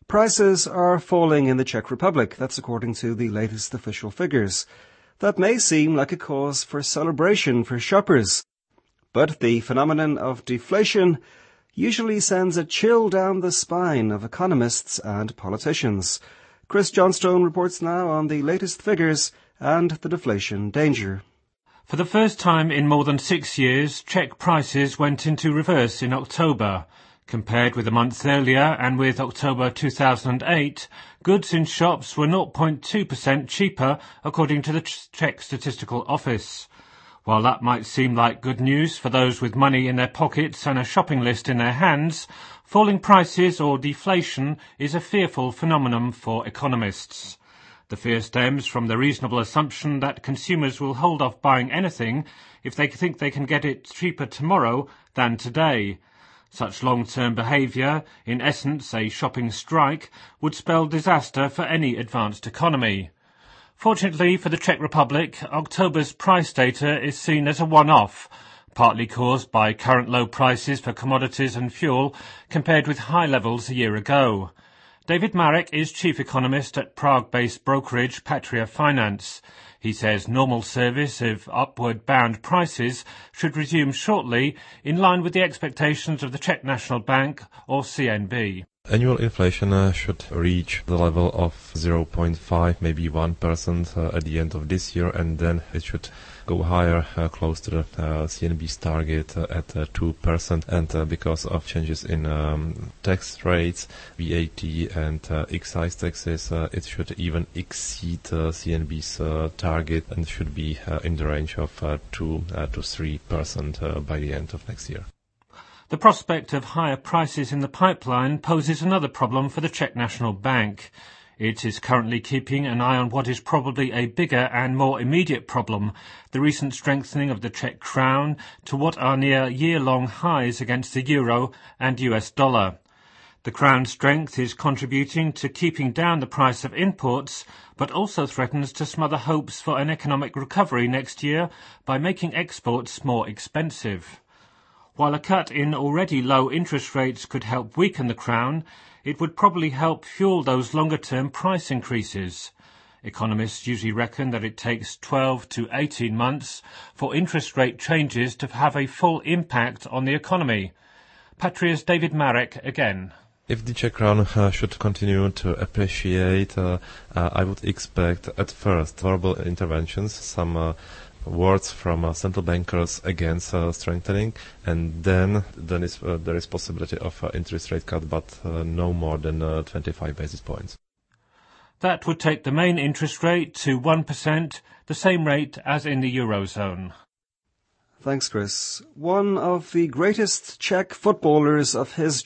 Prices are falling in the Czech Republic. That's according to the latest official figures. That may seem like a cause for celebration for shoppers, but the phenomenon of deflation usually sends a chill down the spine of economists and politicians. Chris Johnstone reports now on the latest figures and the deflation danger. For the first time in more than 6 years, Czech prices went into reverse in October. Compared with a month earlier and with October 2008, goods in shops were 0.2% cheaper, according to the Czech Statistical Office. While that might seem like good news for those with money in their pockets and a shopping list in their hands, falling prices or deflation is a fearful phenomenon for economists. The fear stems from the reasonable assumption that consumers will hold off buying anything if they think they can get it cheaper tomorrow than today. Such long-term behaviour, in essence a shopping strike, would spell disaster for any advanced economy. Fortunately for the Czech Republic, October's price data is seen as a one-off, partly caused by current low prices for commodities and fuel compared with high levels a year ago. David Marek is chief economist at Prague-based brokerage Patria Finance. He says normal service of upward-bound prices should resume shortly, in line with the expectations of the Czech National Bank, or CNB. Annual inflation should reach the level of 0.5, maybe 1% at the end of this year, and then it should go higher, close to the CNB's target at 2%. And because of changes in tax rates, VAT and excise taxes, it should even exceed CNB's target and should be in the range of 2 to 3% by the end of next year. The prospect of higher prices in the pipeline poses another problem for the Czech National Bank. It is currently keeping an eye on what is probably a bigger and more immediate problem, the recent strengthening of the Czech crown to what are near year-long highs against the euro and US dollar. The crown's strength is contributing to keeping down the price of imports, but also threatens to smother hopes for an economic recovery next year by making exports more expensive. While a cut in already low interest rates could help weaken the crown, it would probably help fuel those longer-term price increases. Economists usually reckon that it takes 12 to 18 months for interest rate changes to have a full impact on the economy. Patria's David Marek again. If the Czech crown should continue to appreciate, I would expect at first verbal interventions, some words from central bankers against strengthening, and then there is possibility of interest rate cut, but no more than 25 basis points. That would take the main interest rate to 1%, the same rate as in the Eurozone. Thanks, Chris. One of the greatest Czech footballers of his